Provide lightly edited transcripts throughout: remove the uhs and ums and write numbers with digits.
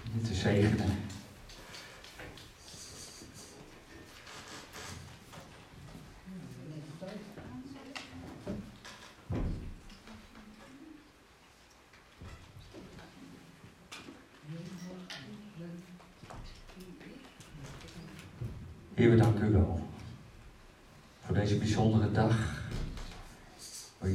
je te zegenen. Heer, we danken u wel voor deze bijzondere dag. Waar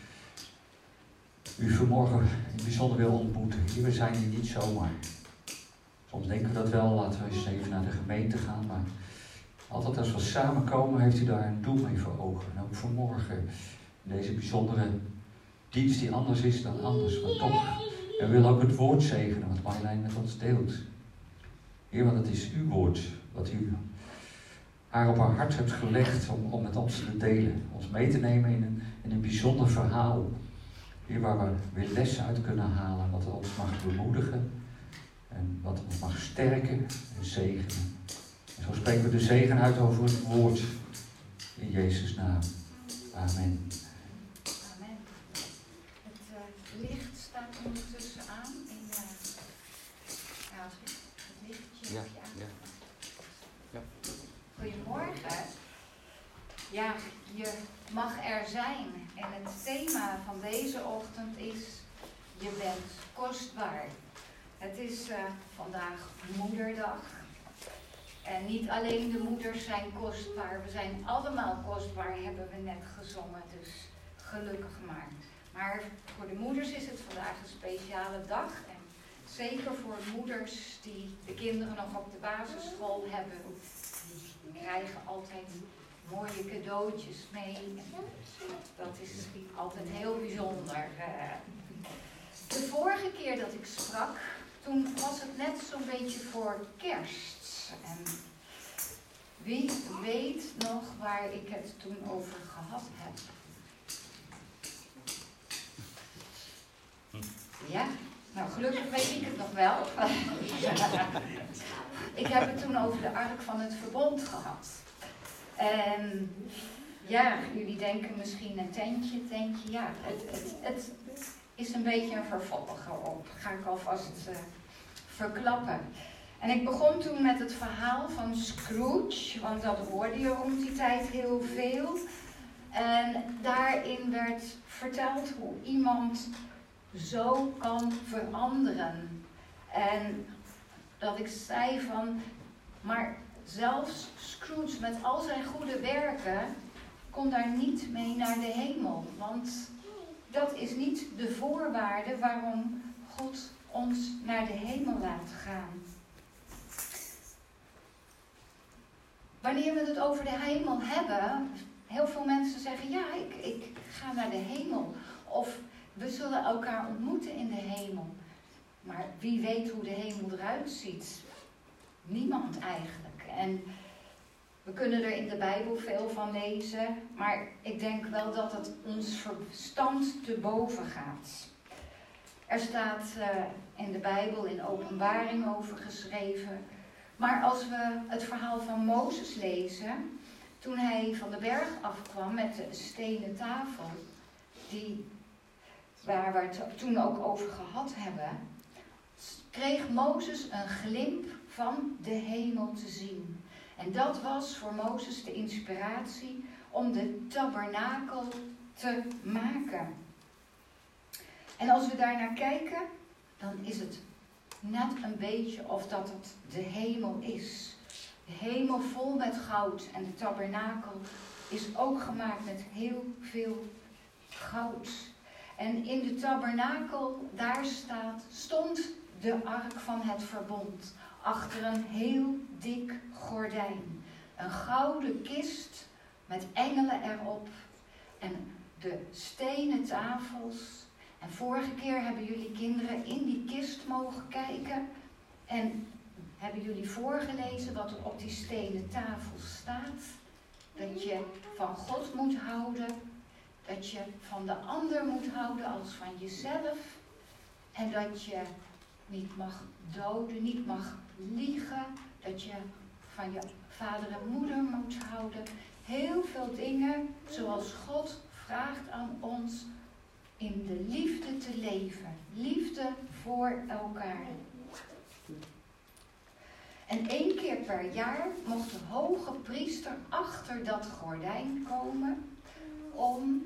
u vanmorgen in het bijzonder wil ontmoeten. Heer, we zijn hier niet zomaar. Soms denken we dat wel, laten we eens even naar de gemeente gaan. Maar altijd als we samenkomen, heeft u daar een doel mee voor ogen. En ook vanmorgen, in deze bijzondere dienst die anders is dan anders. Maar toch, we willen ook het woord zegenen wat Marjolein met ons deelt. Heer, want het is uw woord wat u haar op haar hart hebt gelegd om met ons te delen. Ons mee te nemen in een bijzonder verhaal. Hier waar we weer lessen uit kunnen halen. Wat ons mag bemoedigen. En wat ons mag sterken en zegenen. En zo spreken we de zegen uit over het woord. In Jezus' naam. Amen. Amen. Het licht staat ondertussen aan. Het lichtje heb je aan. Ja. Goedemorgen. Ja, je mag er zijn. En het thema van deze ochtend is: je bent kostbaar. Het is vandaag Moederdag. En niet alleen de moeders zijn kostbaar. We zijn allemaal kostbaar, hebben we net gezongen. Dus gelukkig maar. Maar voor de moeders is het vandaag een speciale dag. En zeker voor moeders die de kinderen nog op de basisschool hebben. Die krijgen altijd mooie cadeautjes mee. Dat is altijd heel bijzonder. De vorige keer dat ik sprak, toen was het net zo'n beetje voor Kerst. En wie weet nog waar ik het toen over gehad heb? Ja, nou gelukkig weet ik het nog wel. Ik heb het toen over de Ark van het Verbond gehad. En ja, jullie denken misschien een tentje. Ja, het is een beetje een vervolg erop. Ga ik alvast verklappen. En ik begon toen met het verhaal van Scrooge, want dat hoorde je rond die tijd heel veel. En daarin werd verteld hoe iemand zo kan veranderen. En dat ik zei van, maar zelfs Scrooge met al zijn goede werken kon daar niet mee naar de hemel. Want dat is niet de voorwaarde waarom God ons naar de hemel laat gaan. Wanneer we het over de hemel hebben, heel veel mensen zeggen, ja, ik ga naar de hemel. Of we zullen elkaar ontmoeten in de hemel. Maar wie weet hoe de hemel eruit ziet? Niemand eigenlijk. En we kunnen er in de Bijbel veel van lezen, maar ik denk wel dat het ons verstand te boven gaat. Er staat in de Bijbel in Openbaring over geschreven. Maar als we het verhaal van Mozes lezen, toen hij van de berg afkwam met de stenen tafel, waar we het toen ook over gehad hebben, kreeg Mozes een glimp van de hemel te zien. En dat was voor Mozes de inspiratie om de tabernakel te maken. En als we daarnaar kijken, dan is het net een beetje of dat het de hemel is. De hemel vol met goud en de tabernakel is ook gemaakt met heel veel goud. En in de tabernakel, daar stond de ark van het verbond. Achter een heel dik gordijn. Een gouden kist met engelen erop. En de stenen tafels. En vorige keer hebben jullie kinderen in die kist mogen kijken. En hebben jullie voorgelezen wat er op die stenen tafel staat. Dat je van God moet houden. Dat je van de ander moet houden als van jezelf. En dat je niet mag doden, niet mag liegen. Dat je van je vader en moeder moet houden. Heel veel dingen zoals God vraagt aan ons in de liefde te leven. Liefde voor elkaar. En 1 keer per jaar mocht de hoge priester achter dat gordijn komen om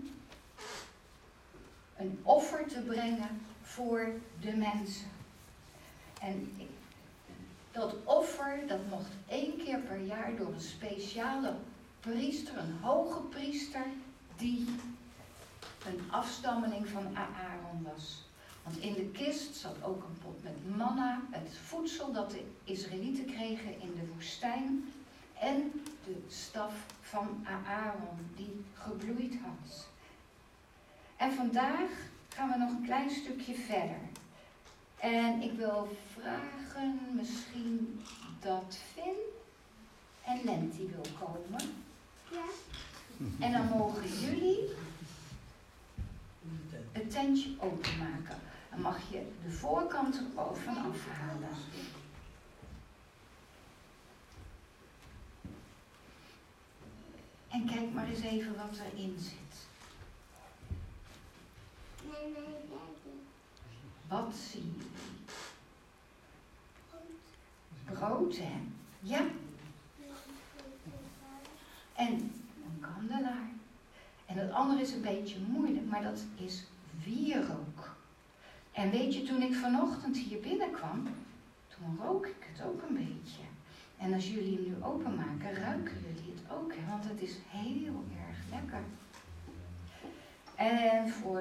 een offer te brengen voor de mensen. En dat offer, dat mocht 1 keer per jaar door een speciale priester, een hoge priester, die een afstammeling van Aaron was. Want in de kist zat ook een pot met manna, het voedsel dat de Israëlieten kregen in de woestijn. En de staf van Aaron die gebloeid had. En vandaag gaan we nog een klein stukje verder. En ik wil vragen misschien dat Finn en Lenti wil komen. Ja. En dan mogen jullie het tentje openmaken. Dan mag je de voorkant er ook van afhalen. En kijk maar eens even wat erin zit. Wat zie je? Brood, hè? Ja. En een kandelaar. En het andere is een beetje moeilijk, maar dat is wierook. En weet je, toen ik vanochtend hier binnenkwam, toen rook ik het ook een beetje. En als jullie hem nu openmaken, ruiken jullie het ook, hè? Want het is heel erg lekker. En voor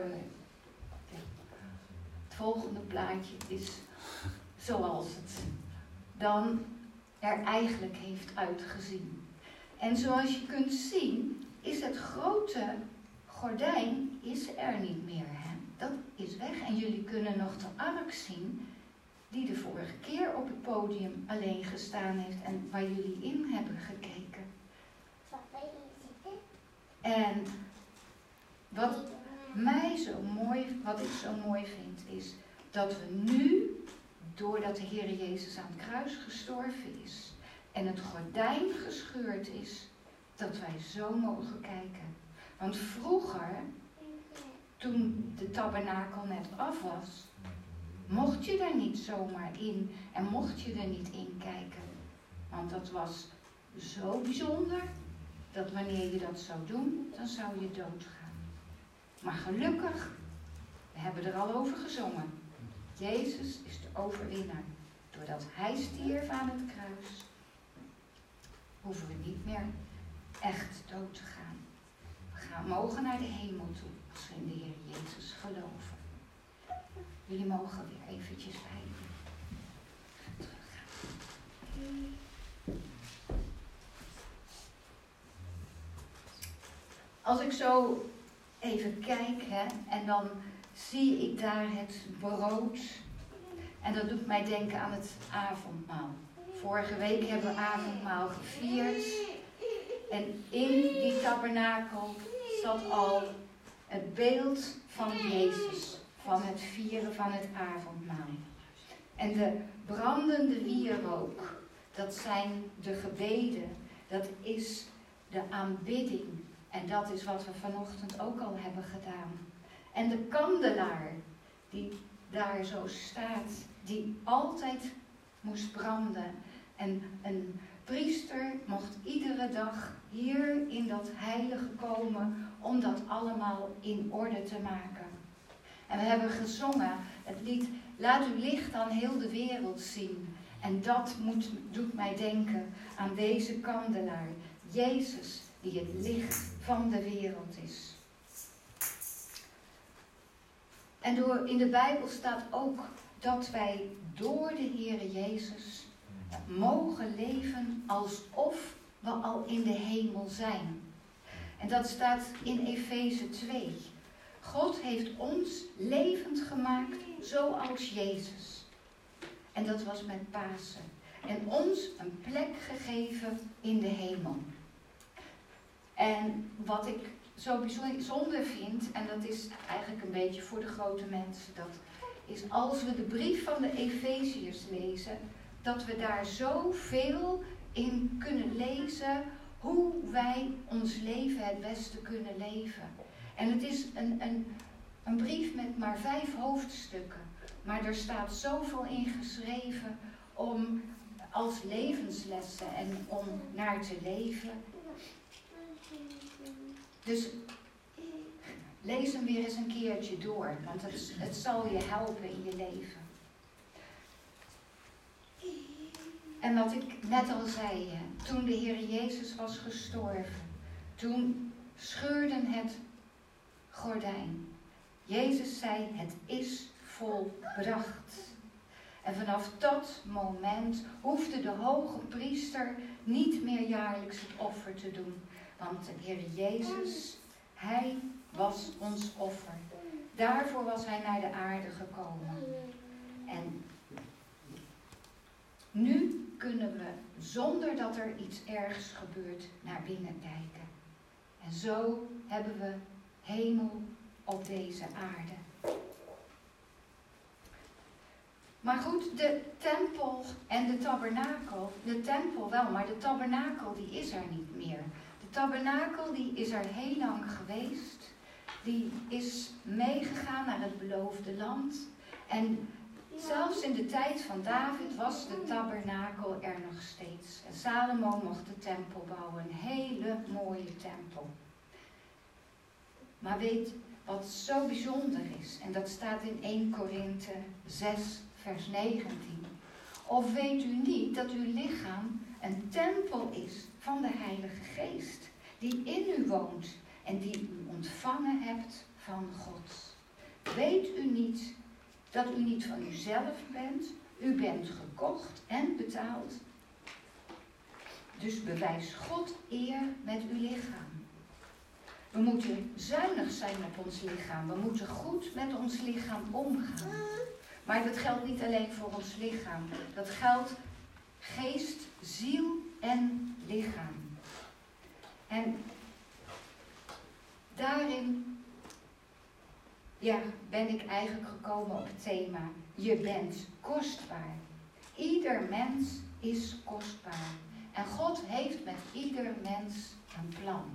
het volgende plaatje is zoals het dan er eigenlijk heeft uitgezien. En zoals je kunt zien, is het grote gordijn is er niet meer. Hè? Dat is weg. En jullie kunnen nog de ark zien die de vorige keer op het podium alleen gestaan heeft en waar jullie in hebben gekeken. En wat ik zo mooi vind, is dat we nu, doordat de Heer Jezus aan het kruis gestorven is en het gordijn gescheurd is, dat wij zo mogen kijken. Want vroeger, toen de tabernakel net af was, mocht je er niet zomaar in en mocht je er niet in kijken. Want dat was zo bijzonder, dat wanneer je dat zou doen, dan zou je doodgaan. Maar gelukkig, we hebben er al over gezongen. Jezus is de overwinnaar. Doordat hij stierf aan het kruis, hoeven we niet meer echt dood te gaan. We mogen naar de hemel toe als we in de Heer Jezus geloven. Jullie mogen weer eventjes bij teruggaan. Als ik zo even kijk, hè, en dan zie ik daar het brood. En dat doet mij denken aan het avondmaal. Vorige week hebben we avondmaal gevierd. En in die tabernakel zat al het beeld van Jezus. Van het vieren van het avondmaal. En de brandende wierook, dat zijn de gebeden. Dat is de aanbidding. En dat is wat we vanochtend ook al hebben gedaan. En de kandelaar die daar zo staat, die altijd moest branden. En een priester mocht iedere dag hier in dat heilige komen om dat allemaal in orde te maken. En we hebben gezongen het lied Laat uw licht aan heel de wereld zien. En dat doet mij denken aan deze kandelaar. Jezus die het licht van de wereld is. En in de Bijbel staat ook dat wij door de Heere Jezus mogen leven alsof we al in de hemel zijn. En dat staat in Efeze 2. God heeft ons levend gemaakt zoals Jezus. En dat was met Pasen. En ons een plek gegeven in de hemel. En wat ik zo bijzonder vind, en dat is eigenlijk een beetje voor de grote mensen, dat is als we de brief van de Efeziërs lezen, dat we daar zoveel in kunnen lezen hoe wij ons leven het beste kunnen leven. En het is een brief met maar 5 hoofdstukken, maar er staat zoveel in geschreven om als levenslessen en om naar te leven. Dus lees hem weer eens een keertje door, want het zal je helpen in je leven. En wat ik net al zei, toen de Heer Jezus was gestorven, toen scheurde het gordijn. Jezus zei, het is volbracht. En vanaf dat moment hoefde de hoge priester niet meer jaarlijks het offer te doen. Want de Heer Jezus, hij was ons offer. Daarvoor was hij naar de aarde gekomen. En nu kunnen we, zonder dat er iets ergs gebeurt, naar binnen kijken. En zo hebben we hemel op deze aarde. Maar goed, de tempel en de tabernakel, de tempel wel, maar de tabernakel die is er niet meer. De tabernakel die is er heel lang geweest. Die is meegegaan naar het beloofde land. En zelfs in de tijd van David was de tabernakel er nog steeds. En Salomo mocht de tempel bouwen, een hele mooie tempel. Maar weet wat zo bijzonder is, en dat staat in 1 Korinthe 6 vers 19. Of weet u niet dat uw lichaam een tempel is van de Heilige Geest, die in u woont en die u ontvangen hebt van God? Weet u niet dat u niet van uzelf bent? U bent gekocht en betaald. Dus bewijs God eer met uw lichaam. We moeten zuinig zijn op ons lichaam. We moeten goed met ons lichaam omgaan. Maar dat geldt niet alleen voor ons lichaam. Dat geldt geest, ziel en lichaam. En daarin ben ik eigenlijk gekomen op het thema: je bent kostbaar. Ieder mens is kostbaar. En God heeft met ieder mens een plan.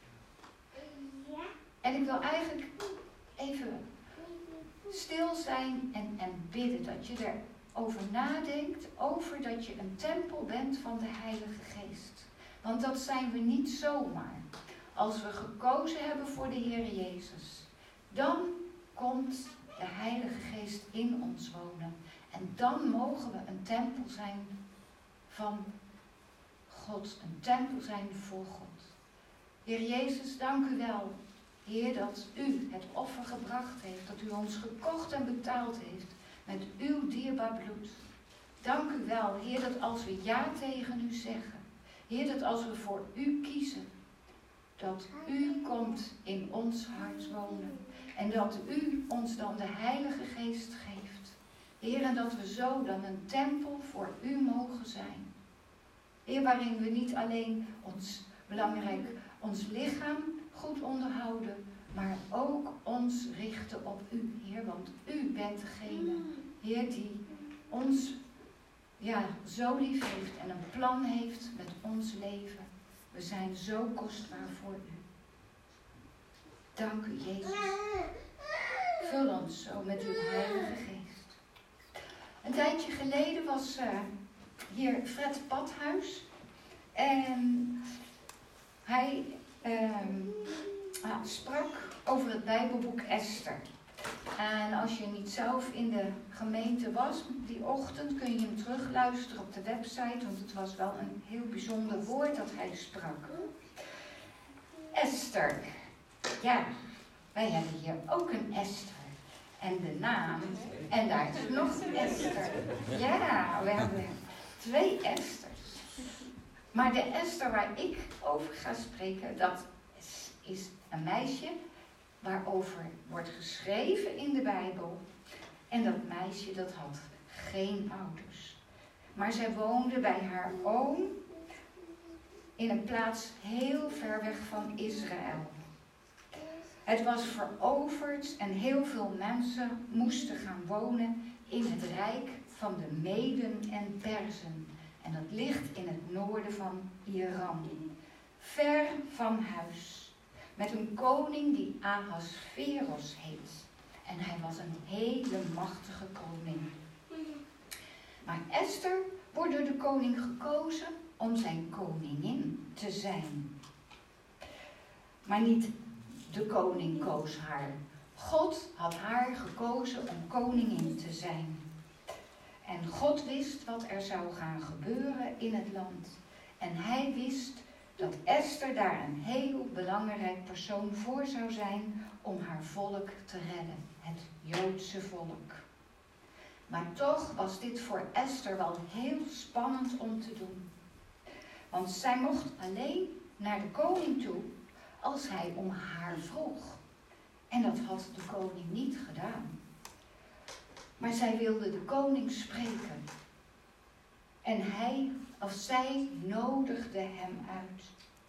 En ik wil eigenlijk even stil zijn en bidden dat je erover nadenkt, over dat je een tempel bent van de Heilige Geest. Want dat zijn we niet zomaar. Als we gekozen hebben voor de Heer Jezus, dan komt de Heilige Geest in ons wonen. En dan mogen we een tempel zijn van God, een tempel zijn voor God. Heer Jezus, dank u wel, Heer, dat u het offer gebracht heeft, dat u ons gekocht en betaald heeft met uw dierbaar bloed. Dank u wel, Heer, dat als we ja tegen u zeggen, Heer, dat als we voor u kiezen, dat u komt in ons hart wonen en dat u ons dan de Heilige Geest geeft. Heer, en dat we zo dan een tempel voor u mogen zijn. Heer, waarin we niet alleen ons lichaam goed onderhouden, maar ook ons richten op u, Heer. Want u bent degene, Heer, die ons zo lief heeft en een plan heeft met ons leven. We zijn zo kostbaar voor u. Dank u, Jezus. Vul ons zo met uw Heilige Geest. Een tijdje geleden was hier Fred Badhuis. En hij sprak over het Bijbelboek Esther. En als je niet zelf in de gemeente was die ochtend, kun je hem terugluisteren op de website, want het was wel een heel bijzonder woord dat hij sprak. Esther. Ja, wij hebben hier ook een Esther. En de naam. En daar is nog een Esther. Ja, we hebben 2 Esters. Maar de Esther waar ik over ga spreken, dat is een meisje waarover wordt geschreven in de Bijbel. En dat meisje dat had geen ouders. Maar zij woonde bij haar oom in een plaats heel ver weg van Israël. Het was veroverd en heel veel mensen moesten gaan wonen in het rijk van de Meden en Perzen. En dat ligt in het noorden van Iran. Ver van huis. Met een koning die Ahasveros heet. En hij was een hele machtige koning. Maar Esther wordt door de koning gekozen om zijn koningin te zijn. Maar niet de koning koos haar. God had haar gekozen om koningin te zijn. En God wist wat er zou gaan gebeuren in het land. En hij wist dat Esther daar een heel belangrijk persoon voor zou zijn om haar volk te redden. Het Joodse volk. Maar toch was dit voor Esther wel heel spannend om te doen. Want zij mocht alleen naar de koning toe als hij om haar vroeg. En dat had de koning niet gedaan. Maar zij wilde de koning spreken. En zij nodigde hem uit.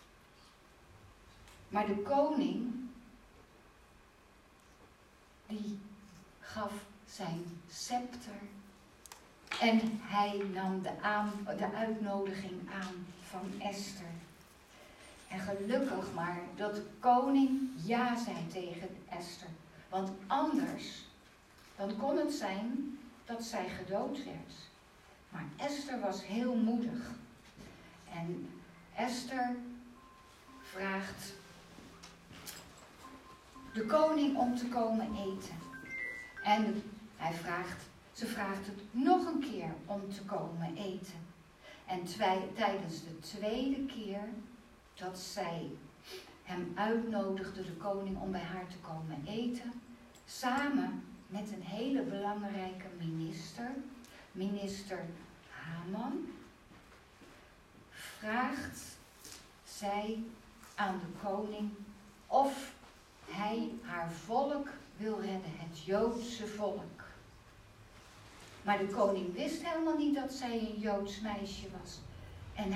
Maar de koning, die gaf zijn scepter. En hij nam de uitnodiging aan van Esther. En gelukkig maar dat de koning ja zei tegen Esther. Want anders, dan kon het zijn dat zij gedood werd. Maar Esther was heel moedig. En Esther vraagt de koning om te komen eten. En ze vraagt het nog een keer om te komen eten. En tijdens de tweede keer dat zij hem uitnodigde, de koning, om bij haar te komen eten, samen met een hele belangrijke minister Haman, vraagt zij aan de koning of hij haar volk wil redden, het Joodse volk. Maar de koning wist helemaal niet dat zij een Joods meisje was. En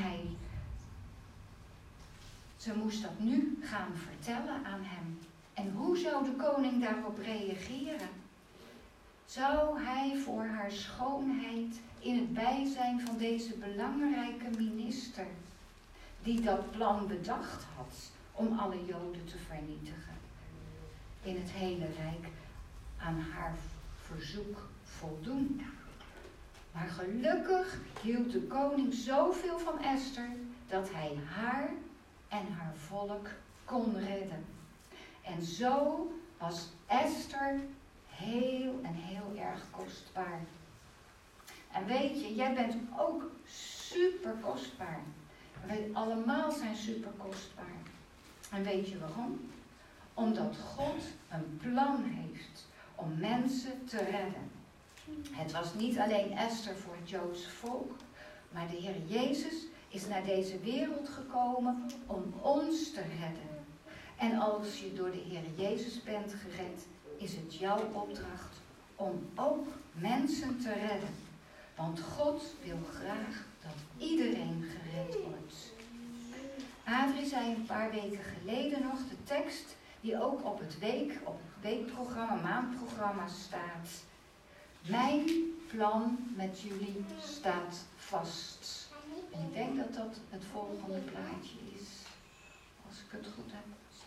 ze moest dat nu gaan vertellen aan hem. En hoe zou de koning daarop reageren? Zou hij voor haar schoonheid in het bijzijn van deze belangrijke minister, die dat plan bedacht had om alle Joden te vernietigen, in het hele rijk, aan haar verzoek voldoen? Maar gelukkig hield de koning zoveel van Esther dat hij haar en haar volk kon redden. En zo was Esther heel en heel erg kostbaar. En weet je, jij bent ook super kostbaar. Wij allemaal zijn super kostbaar. En weet je waarom? Omdat God een plan heeft om mensen te redden. Het was niet alleen Esther voor het Joodse volk, maar de Heer Jezus is naar deze wereld gekomen om ons te redden. En als je door de Heer Jezus bent gered, is het jouw opdracht om ook mensen te redden. Want God wil graag dat iedereen gered wordt. Adrie zei een paar weken geleden nog de tekst die ook op het weekprogramma, maandprogramma staat. Mijn plan met jullie staat vast. En ik denk dat dat het volgende plaatje is. Als ik het goed heb.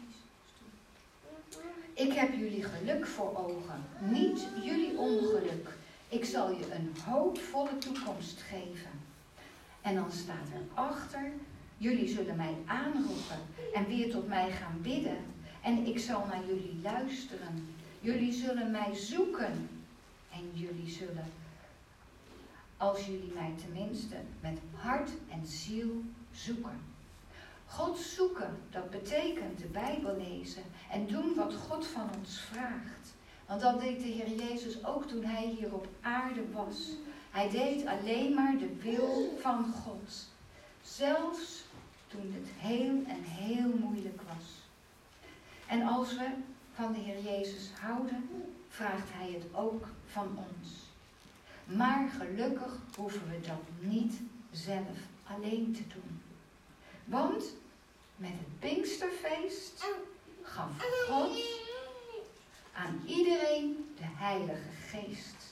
Ik heb jullie geluk voor ogen, niet jullie ongeluk. Ik zal je een hoopvolle toekomst geven. En dan staat er achter, jullie zullen mij aanroepen en weer tot mij gaan bidden. En ik zal naar jullie luisteren. Jullie zullen mij zoeken. En jullie zullen, als jullie mij tenminste met hart en ziel zoeken. God zoeken, dat betekent de Bijbel lezen en doen wat God van ons vraagt. Want dat deed de Heer Jezus ook toen hij hier op aarde was. Hij deed alleen maar de wil van God. Zelfs toen het heel en heel moeilijk was. En als we van de Heer Jezus houden, vraagt hij het ook van ons. Maar gelukkig hoeven we dat niet zelf alleen te doen. Want met het Pinksterfeest gaf God aan iedereen de Heilige Geest.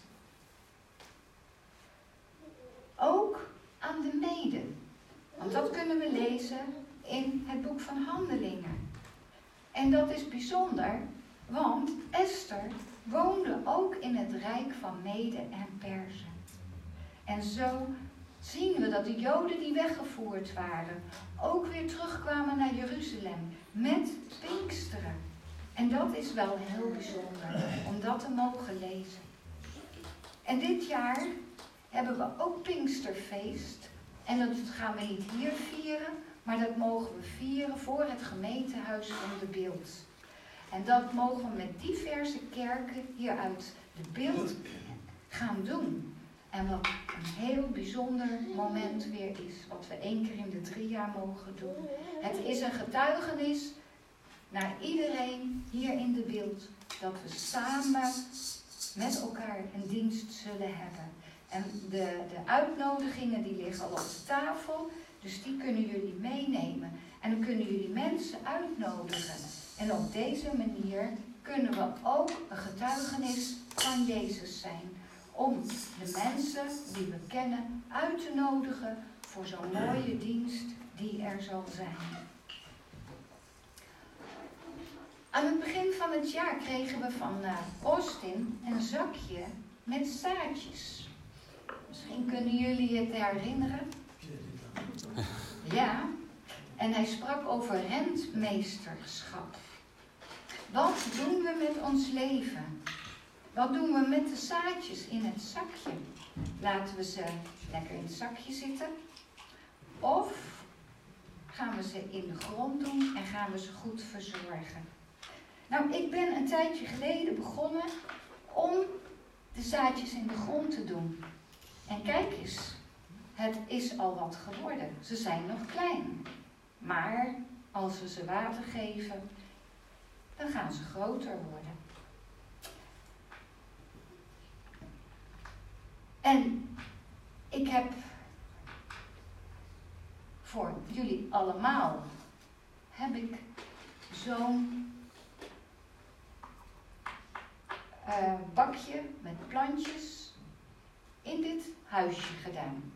Ook aan de meiden. Want dat kunnen we lezen in het boek van Handelingen. En dat is bijzonder, want Esther woonde ook in het rijk van Mede en Perzen. En zo zien we dat de Joden die weggevoerd waren, ook weer terugkwamen naar Jeruzalem met Pinksteren. En dat is wel heel bijzonder om dat te mogen lezen. En dit jaar hebben we ook Pinksterfeest. En dat gaan we niet hier vieren, maar dat mogen we vieren voor het gemeentehuis van de Beeld. En dat mogen we met diverse kerken hier uit de Beeld gaan doen. En wat een heel bijzonder moment weer is, wat we 1 keer in de 3 jaar mogen doen. Het is een getuigenis naar iedereen hier in de Beeld, dat we samen met elkaar een dienst zullen hebben. En de uitnodigingen die liggen al op de tafel, dus die kunnen jullie meenemen. En dan kunnen jullie mensen uitnodigen. En op deze manier kunnen we ook een getuigenis van Jezus zijn. Om de mensen die we kennen uit te nodigen voor zo'n mooie dienst die er zal zijn. Aan het begin van het jaar kregen we van Austin een zakje met zaadjes. Misschien kunnen jullie het herinneren. Ja, en hij sprak over rentmeesterschap. Wat doen we met ons leven? Wat doen we met de zaadjes in het zakje? Laten we ze lekker in het zakje zitten? Of gaan we ze in de grond doen en gaan we ze goed verzorgen? Nou, ik ben een tijdje geleden begonnen om de zaadjes in de grond te doen. En kijk eens, het is al wat geworden. Ze zijn nog klein. Maar als we ze water geven, dan gaan ze groter worden. En ik heb voor jullie allemaal zo'n bakje met plantjes in dit huisje gedaan.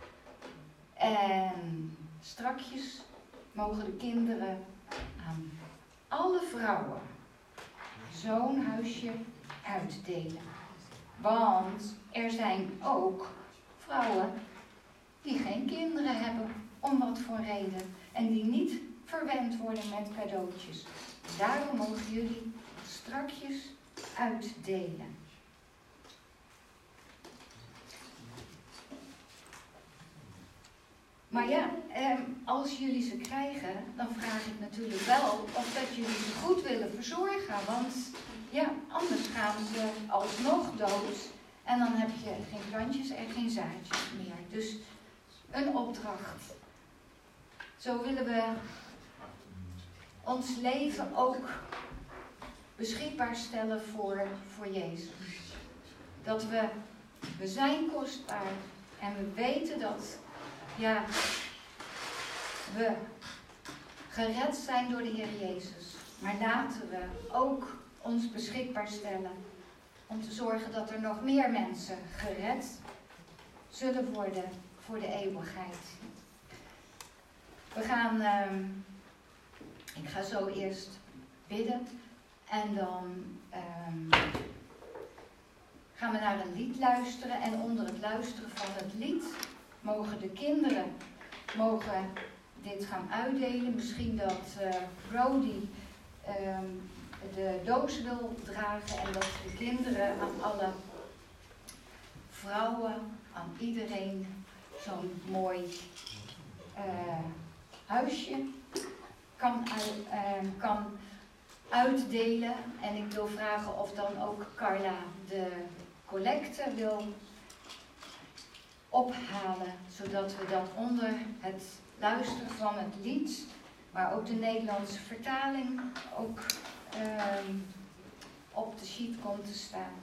En strakjes mogen de kinderen aan alle vrouwen zo'n huisje uitdelen. Want er zijn ook vrouwen die geen kinderen hebben, om wat voor reden. En die niet verwend worden met cadeautjes. Daarom mogen jullie strakjes uitdelen. Maar ja, als jullie ze krijgen, dan vraag ik natuurlijk wel of dat jullie ze goed willen verzorgen. Want ja, anders gaan ze alsnog dood. En dan heb je geen plantjes en geen zaadjes meer. Dus een opdracht. Zo willen we ons leven ook beschikbaar stellen voor Jezus. Dat we zijn kostbaar en we weten dat we gered zijn door de Heer Jezus. Maar laten we ook ons beschikbaar stellen om te zorgen dat er nog meer mensen gered zullen worden voor de eeuwigheid. Ik ga zo eerst bidden en dan gaan we naar een lied luisteren. En onder het luisteren van het lied mogen de kinderen dit gaan uitdelen. Misschien dat Brody de doos wil dragen en dat de kinderen aan alle vrouwen, aan iedereen zo'n mooi huisje kan uitdelen. En ik wil vragen of dan ook Carla de collecte wil ophalen, zodat we dat onder het luisteren van het lied, maar ook de Nederlandse vertaling ook op de sheet komt te staan.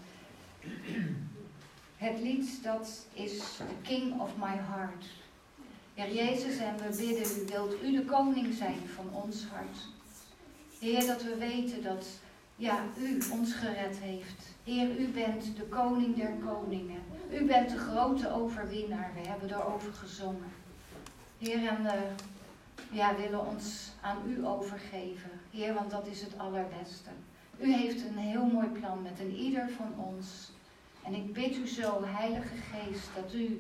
Het lied, dat is The King of My Heart. Heer Jezus, en we bidden u, wilt u de koning zijn van ons hart. Heer, dat we weten dat u ons gered heeft. Heer, u bent de koning der koningen. U bent de grote overwinnaar. We hebben erover gezongen. Heer, en we willen ons aan u overgeven. Heer, want dat is het allerbeste. U heeft een heel mooi plan met een ieder van ons. En ik bid u zo, Heilige Geest,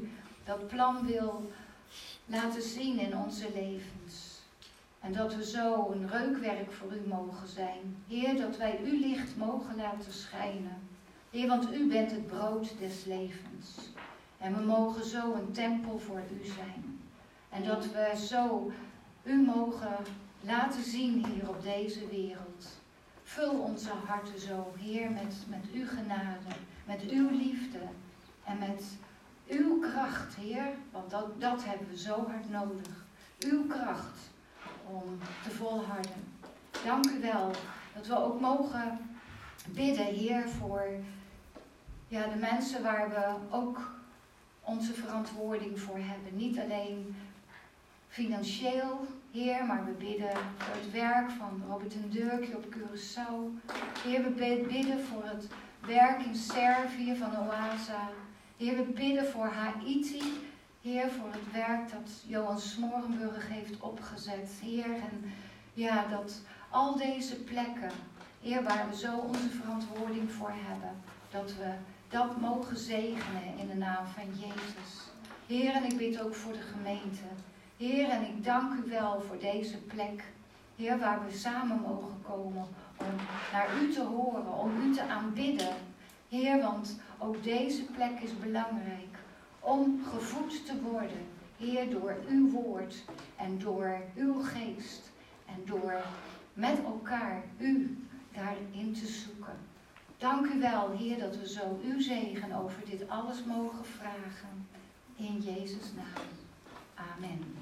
dat plan wil laten zien in onze levens. En dat we zo een reukwerk voor u mogen zijn. Heer, dat wij uw licht mogen laten schijnen. Heer, want u bent het brood des levens. En we mogen zo een tempel voor u zijn. En dat we zo u mogen laten zien hier op deze wereld. Vul onze harten zo, Heer, met uw genade, met uw liefde en met uw kracht, Heer. Want dat hebben we zo hard nodig. Uw kracht om te volharden. Dank u wel dat we ook mogen bidden, Heer, voor de mensen waar we ook onze verantwoording voor hebben. Niet alleen financieel, Heer, maar we bidden voor het werk van Robert en Dirkje op Curaçao. Heer, we bidden voor het werk in Servië van Oasa. Heer, we bidden voor Haiti. Heer, voor het werk dat Johan Smorenburg heeft opgezet. Heer, en dat al deze plekken, Heer, waar we zo onze verantwoording voor hebben, dat we dat mogen zegenen in de naam van Jezus. Heer, en ik bid ook voor de gemeente. Heer, en ik dank u wel voor deze plek. Heer, waar we samen mogen komen om naar u te horen, om u te aanbidden. Heer, want ook deze plek is belangrijk om gevoed te worden. Heer, door uw woord en door uw geest. En door met elkaar u daarin te zoeken. Dank u wel, Heer, dat we zo uw zegen over dit alles mogen vragen. In Jezus' naam. Amen.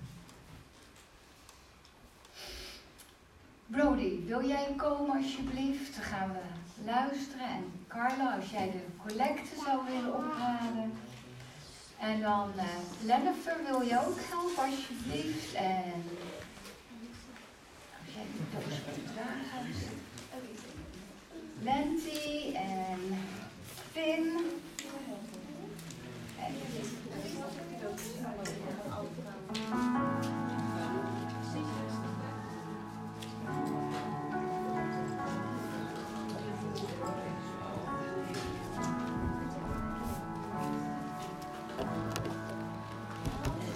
Brody, wil jij komen alsjeblieft? Dan gaan we luisteren. En Carla, als jij de collecte zou willen ophalen. En dan Lennifer, wil je ook helpen alsjeblieft? En als jij de doos wilt dragen.